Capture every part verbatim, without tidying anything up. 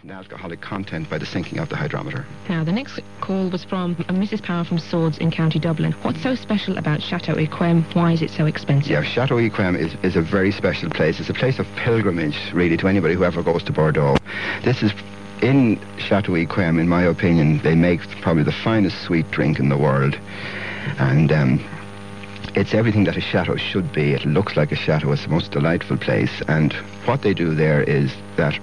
in alcoholic content by the sinking of the hydrometer. Now, the next call was from uh, Missus Power from Swords in County Dublin. What's so special about Chateau Yquem? Why is it so expensive? Yeah, Chateau Yquem is, is a very special place. It's a place of pilgrimage, really, to anybody who ever goes to Bordeaux. This is, in Chateau Yquem, in my opinion, they make probably the finest sweet drink in the world. And um, it's everything that a chateau should be. It looks like a chateau. It's the most delightful place. And what they do there is that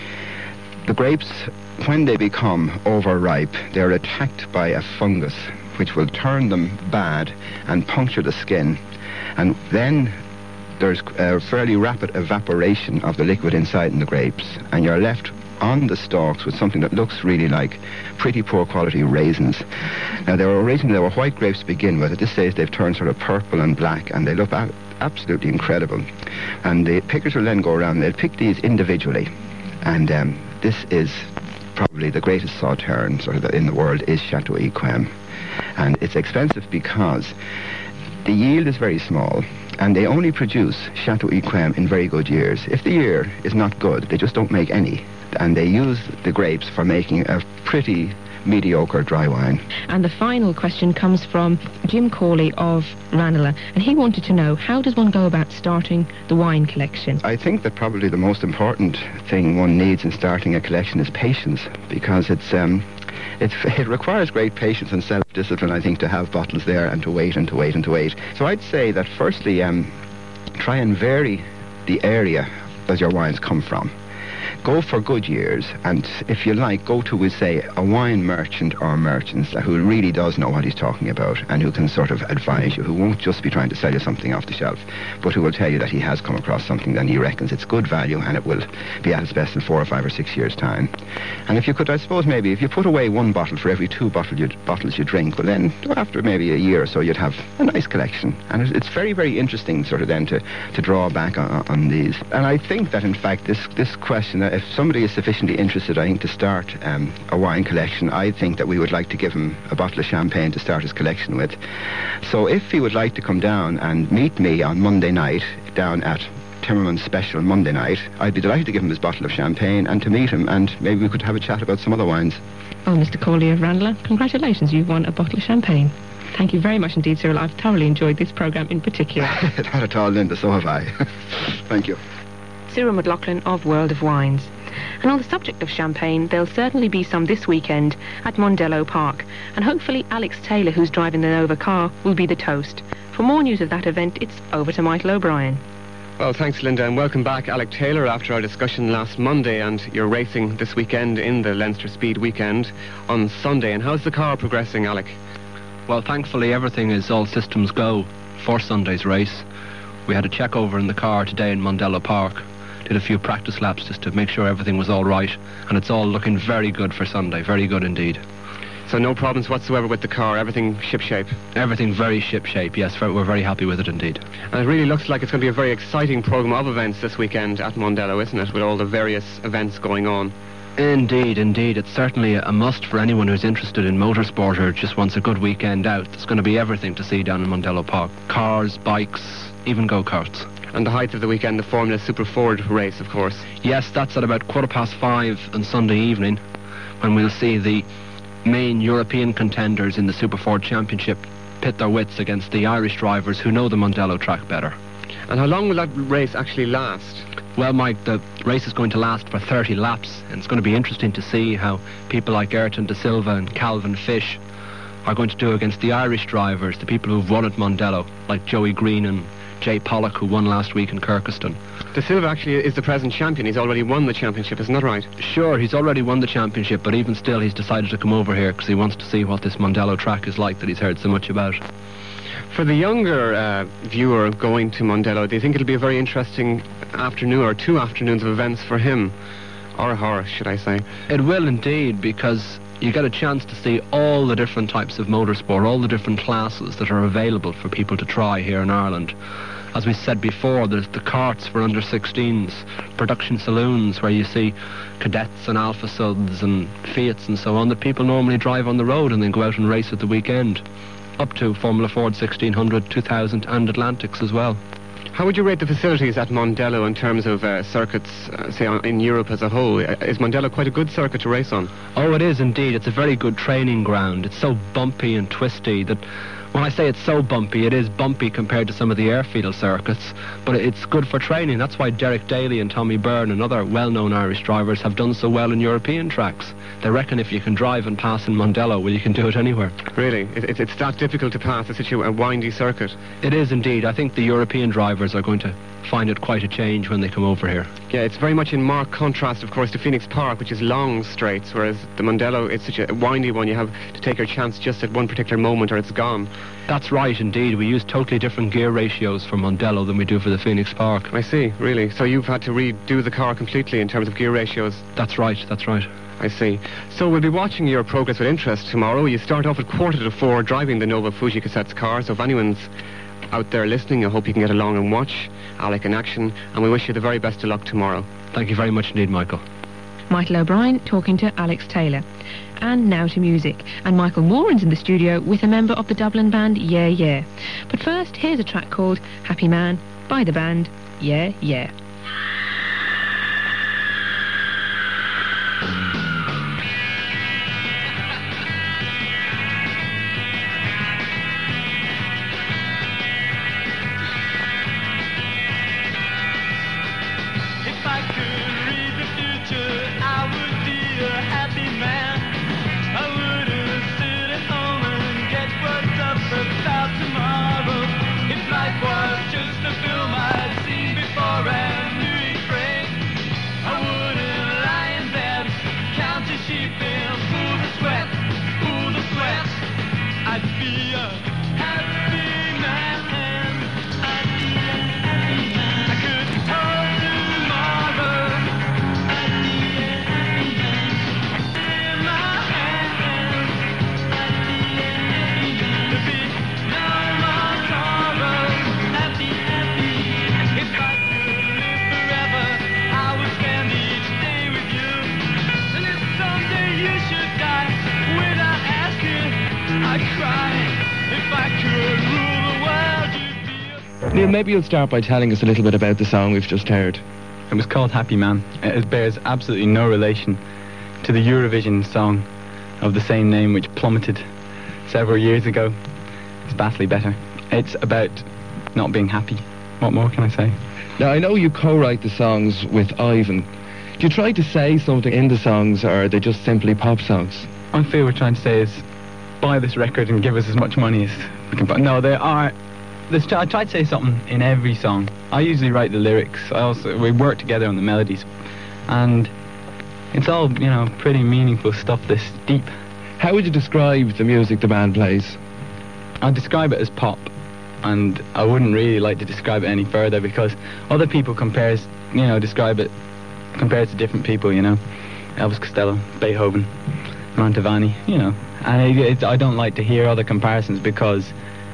the grapes, when they become overripe, they're attacked by a fungus which will turn them bad and puncture the skin. And then there's a fairly rapid evaporation of the liquid inside in the grapes, and you're left on the stalks with something that looks really like pretty poor quality raisins. Now, they were originally they were white grapes to begin with. At this stage, they've turned sort of purple and black, and they look a- absolutely incredible. And the pickers will then go around and they'll pick these individually. And um, this is probably the greatest Sauterne sort of in the world is Chateau Yquem. And it's expensive because the yield is very small, and they only produce Chateau Yquem in very good years. If the year is not good, they just don't make any. And they use the grapes for making a pretty mediocre dry wine. And the final question comes from Jim Corley of Ranelagh, and he wanted to know, how does one go about starting the wine collection? I think that probably the most important thing one needs in starting a collection is patience, because it's um, it, it requires great patience and self-discipline, I think, to have bottles there and to wait and to wait and to wait. So I'd say that firstly, um, try and vary the area that your wines come from. Go for good years, and if you like, go to, we say, a wine merchant or merchants who really does know what he's talking about and who can sort of advise you, who won't just be trying to sell you something off the shelf, but who will tell you that he has come across something that he reckons it's good value and it will be at its best in four or five or six years' time. And if you could, I suppose, maybe if you put away one bottle for every two bottle you, bottles you drink, well then, after maybe a year or so, you'd have a nice collection. And it, it's very, very interesting sort of then to, to draw back on, on these. And I think that, in fact, this, this question, if somebody is sufficiently interested, I think, to start um, a wine collection, I think that we would like to give him a bottle of champagne to start his collection with. So if he would like to come down and meet me on Monday night down at Timmerman's Special Monday night, I'd be delighted to give him his bottle of champagne and to meet him, and maybe we could have a chat about some other wines. Oh, Mister Corley of Ranelagh, congratulations, you've won a bottle of champagne. Thank you very much indeed, Cyril. I've thoroughly enjoyed this programme in particular. Not at all, Linda, so have I. Thank you. Cyril McLaughlin of World of Wines. And on the subject of champagne, there'll certainly be some this weekend at Mondello Park. And hopefully Alex Taylor, who's driving the Nova car, will be the toast. For more news of that event, it's over to Michael O'Brien. Well, thanks, Linda, and welcome back, Alec Taylor, after our discussion last Monday, and you're racing this weekend in the Leinster Speed Weekend on Sunday. And how's the car progressing, Alec? Well, thankfully, everything is all systems go for Sunday's race. We had a check over in the car today in Mondello Park. Did a few practice laps just to make sure everything was all right, and it's all looking very good for Sunday, very good indeed. So no problems whatsoever with the car, everything shipshape? Everything very shipshape, yes, we're very happy with it indeed. And it really looks like it's going to be a very exciting programme of events this weekend at Mondello, isn't it, with all the various events going on? Indeed, indeed. It's certainly a must for anyone who's interested in motorsport or just wants a good weekend out. There's going to be everything to see down in Mondello Park. Cars, bikes, even go-karts. And the height of the weekend, the Formula Super Ford race, of course. Yes, that's at about quarter past five on Sunday evening, when we'll see the main European contenders in the Super Ford Championship pit their wits against the Irish drivers who know the Mondello track better. And how long will that race actually last? Well, Mike, the race is going to last for thirty laps, and it's going to be interesting to see how people like Ayrton De Silva and Calvin Fish are going to do against the Irish drivers, the people who've won at Mondello, like Joey Green and Jay Pollock, who won last week in Kirkeston. De Silva actually is the present champion. He's already won the championship, isn't that right? Sure, he's already won the championship, but even still he's decided to come over here because he wants to see what this Mondello track is like that he's heard so much about. For the younger uh, viewer going to Mondello, do you think it'll be a very interesting afternoon or two afternoons of events for him? Or her, should I say? It will indeed, because you get a chance to see all the different types of motorsport, all the different classes that are available for people to try here in Ireland. As we said before, there's the karts for under sixteens, production saloons where you see cadets and Alfa Suds and Fiats and so on that people normally drive on the road and then go out and race at the weekend. Up to Formula Ford sixteen hundred, two thousand and Atlantics as well. How would you rate the facilities at Mondello in terms of uh, circuits, uh, say, on, in Europe as a whole? Uh, Is Mondello quite a good circuit to race on? Oh, it is indeed. It's a very good training ground. It's so bumpy and twisty that when I say it's so bumpy, it is bumpy compared to some of the airfield circuits, but it's good for training. That's why Derek Daly and Tommy Byrne and other well-known Irish drivers have done so well in European tracks. They reckon if you can drive and pass in Mondello, well, you can do it anywhere. Really? It, it, it's that difficult to pass, it's such a, a windy circuit? It is indeed. I think the European drivers are going to find it quite a change when they come over here. Yeah, it's very much in marked contrast, of course, to Phoenix Park, which is long straights, whereas the Mondello, it's such a windy one. You have to take your chance just at one particular moment or it's gone. That's right, indeed. We use totally different gear ratios for Mondello than we do for the Phoenix Park. I see, really. So you've had to redo the car completely in terms of gear ratios? That's right, that's right. I see. So we'll be watching your progress with interest tomorrow. You start off at quarter to four driving the Nova Fuji Cassettes car, so if anyone's out there listening, I hope you can get along and watch Alec in action, and we wish you the very best of luck tomorrow. Thank you very much indeed, Michael. Michael O'Brien talking to Alex Taylor. And now to music. And Michael Moran's in the studio with a member of the Dublin band Yeah Yeah. But first, here's a track called Happy Man by the band Yeah Yeah. Neil, maybe you'll start by telling us a little bit about the song we've just heard. It was called Happy Man. It bears absolutely no relation to the Eurovision song of the same name, which plummeted several years ago. It's vastly better. It's about not being happy. What more can I say? Now, I know you co-write the songs with Ivan. Do you try to say something in the songs, or are they just simply pop songs? I feel we're trying to say is, buy this record and give us as much money as we can buy. No, there are... There's, I try to say something in every song. I usually write the lyrics. I also we work together on the melodies, and it's all, you know, pretty meaningful stuff. This deep. How would you describe the music the band plays? I'd describe it as pop, and I wouldn't really like to describe it any further because other people compares, you know, describe it compared to different people. You know, Elvis Costello, Beethoven, Mantovani. You know, and it, it, I don't like to hear other comparisons because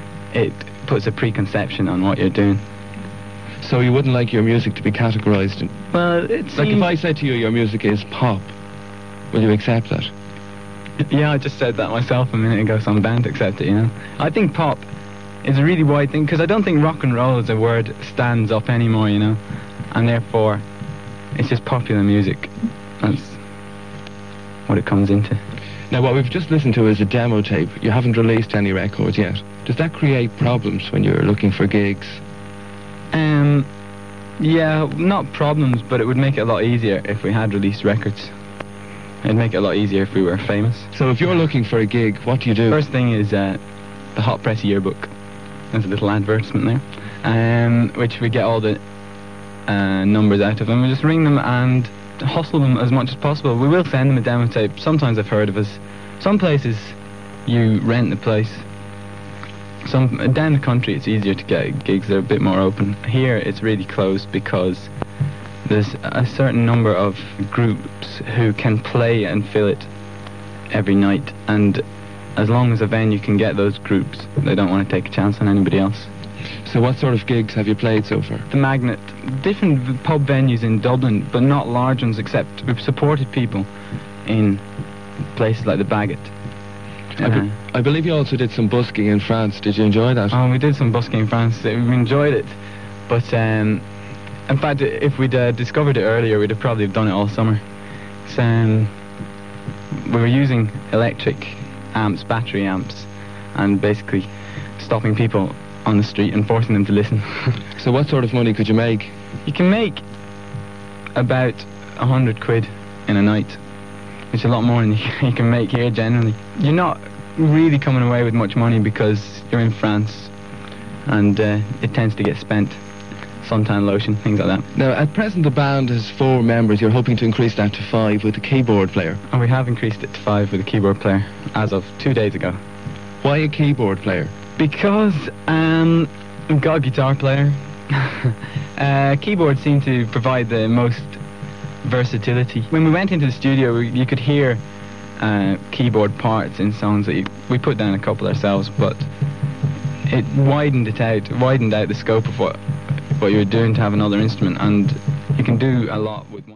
it puts a preconception on what you're doing. So you wouldn't like your music to be categorised in... Well, it's... Like if I said to you your music is pop, will you accept that? Yeah, I just said that myself a minute ago, so I'm bound to accept it, you know. I think pop is a really wide thing, because I don't think rock and roll as a word stands up anymore, you know. And therefore, it's just popular music. That's what it comes into. Now, what we've just listened to is a demo tape. You haven't released any records yet. Does that create problems when you're looking for gigs? Um, yeah, not problems, but it would make it a lot easier if we had released records. It'd make it a lot easier if we were famous. So if you're looking for a gig, what do you do? First thing is uh, the Hot Press yearbook. There's a little advertisement there, um, which we get all the uh, numbers out of, and we just ring them and hustle them as much as possible. We will send them a demo tape. Sometimes I've heard of us. Some places you rent the place. Some down the country it's easier to get gigs. They're a bit more open. Here it's really closed because there's a certain number of groups who can play and fill it every night, and as long as a venue can get those groups, they don't want to take a chance on anybody else. So what sort of gigs have you played so far? The Magnet, different pub venues in Dublin, but not large ones, except we've supported people in places like the Bagot. I, be I believe you also did some busking in France. Did you enjoy that? Oh, we did some busking in France. We enjoyed it, But um, in fact, if we'd uh, discovered it earlier, we'd have probably done it all summer. So, um, we were using electric amps, battery amps, and basically stopping people on the street and forcing them to listen. So what sort of money could you make? You can make about a hundred quid in a night, which is a lot more than you can make here generally. You're not really coming away with much money because you're in France, and uh, it tends to get spent. Suntan lotion, things like that. Now, at present, the band has four members. You're hoping to increase that to five with a keyboard player. And we have increased it to five with a keyboard player as of two days ago. Why a keyboard player? Because um, we've got a guitar player. uh, keyboards seem to provide the most versatility. When we went into the studio, we, you could hear uh, keyboard parts in songs that you, we put down a couple ourselves, but it widened it out, widened out the scope of what what you were doing to have another instrument, and you can do a lot with one.